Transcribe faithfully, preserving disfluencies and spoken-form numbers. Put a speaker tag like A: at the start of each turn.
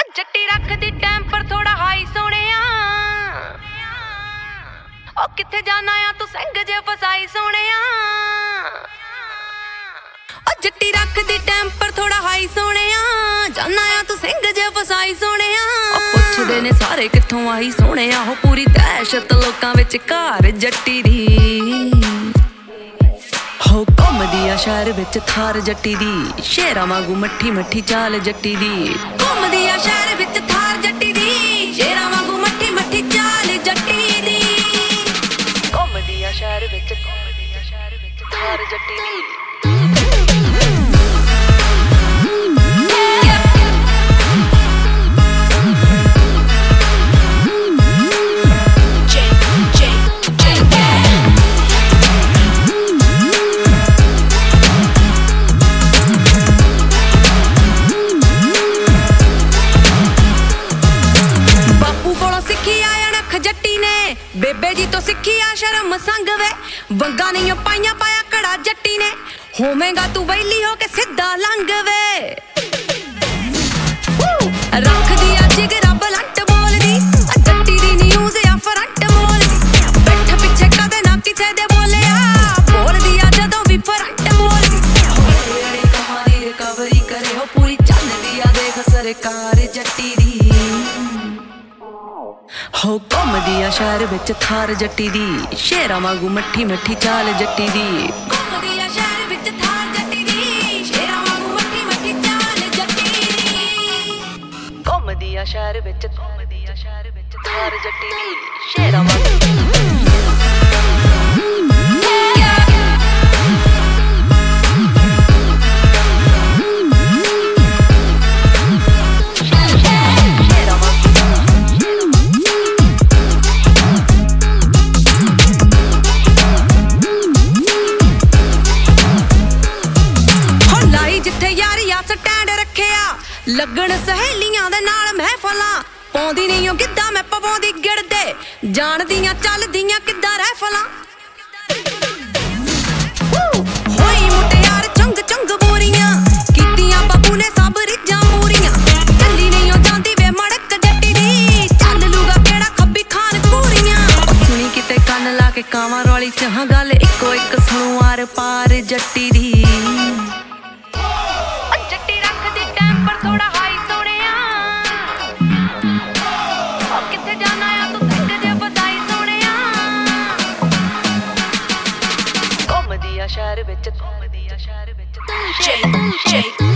A: जट्टी रख दी टैंपर थोड़ा हाई सोनिया ओ किथे जाना आ तू संग जे फसाई सोनिया ओ जट्टी रख दी टैंपर थोड़ा हाई सोनिया जाना आ तू संग जे फसाई सोनिया ओ पुछदे ने सारे किथों आई सोनिया हो पूरी दहशत लोकां विच घर जट्टी दी हो घुमदी आ शहर विच थार जट्टी दी शेरां वांगू मट्ठी मट्ठी चाल जट्टी दी घुमदी आ शहर विच थार जट्टी दी शेरां वांगू मट्ठी मट्ठी चाल जट्टी दी घुमदी आ शहर विच घुमदी आ शहर विच थार जट्टी दी बेबे जी तो सिखी आ शर्म संग वे वंगा नहीं पाइया पाया कड़ा जट्टी ने होवेगा तू वैली हो के सीधा लंघ वे रख दिया जिगरा बलंट बोल दी जट्टी दी न्यूज़ या फ्रंट बोल दी बैठ पीछे कदे ना किसे दे बोले आ बोल दिया जदों भी फ्रंट बोल दी अड़ी कहानी रिकवरी करे हो पूरी चल दिया देख सरकार जट्टी दी हो घुमदी आ शहर विच थार जट्टी दी शेरां वांगू मट्ठी मट्ठी चाल जट्टी दी घुमदी आ शहर विच थार जट्टी दी शेरां वांगू मट्ठी मट्ठी चाल जट्टी दी घुमदी आ शहर विच घुमदी आ शहर विच थार जट्टी दी शेरां वांगू लगन सहेलियां दे नाल महफलां पौंदी नहीं ओ गिद्दा मैं पवांदी गिड़दे जानदियां चलदियां किद्दां रहफलां होई मुटियार चंग चंग बोरियां कीतियां बाबू ने सब रिजां पूरियां चली नहीं ओ जांदी वे मड़क जट्टी दी चल लूगा केड़ा खब्बी खान कूरियां सुनी किते कंन ला के कावां रौली च हां गल इक्को इक सुणू आर पार जट्टी दी शहर विच घुमदी आ शहर विच